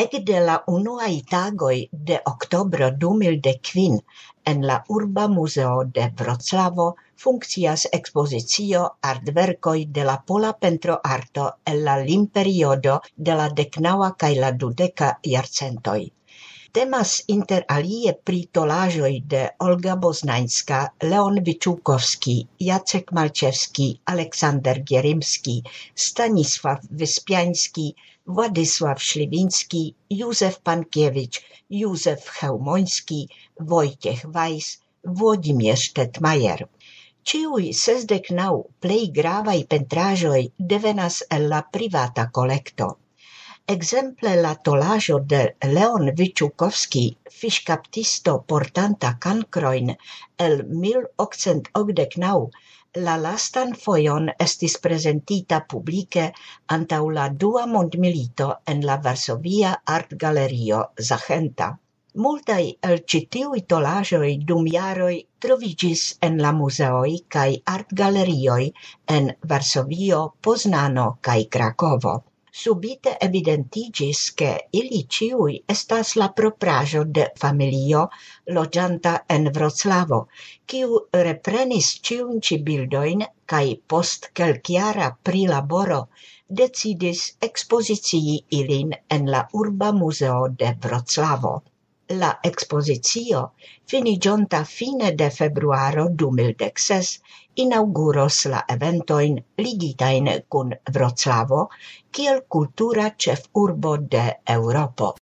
Ekde la unuaj tagoj de oktobro 2015 en la Urba Muzeo de Vroclavo funkcias ekspozicio artverkoj de la pola pentroarto el la limperiodo de la 19. kaj la 20. jarcentoj. Temas inter alie pri tolaĵoj de Olga Boznańska, Leon Vičukovský, Jacek Malčevský, Aleksander Gierimski, Stanisław Wyspiański, Władysław Śliwiński, Józef Pankiewicz, Józef Chełmoński, Wojciech Weiss, Włodzimierz Tetmajer. Ĉiuj 69 plej gravaj pentraĵoj devenas el la privata kolekto. Ekzemple la tolaĵo de Leon Vičukovský, fiŝkaptisto portanta kankrojn el 1889, la lastan fojon estis prezentita publike antaŭ la Dua mondmilito en la Varsovia Artgalerio Zachenta. Multaj el ĉi tiuj tolaĵoj dum jaroj troviĝis en la muzeoj kaj artgalerioj en Varsovio, Poznano kaj Krakovo. Subite evidentiĝis, ke ili ĉiuj estas la propraĵo de familio loĝanta en Vroclavo, kiu reprenis ĉiujn ĉi bildojn kaj post kelkjara prilaboro decidis ekspozicii ilin en la Urba Muzeo de Vroclavo. La ekspozicio, finiĝonta fine de februaro 2016, inauguros la eventojn ligitajn kun Vroclavo kiel kultura ĉefurbo de Eŭropo.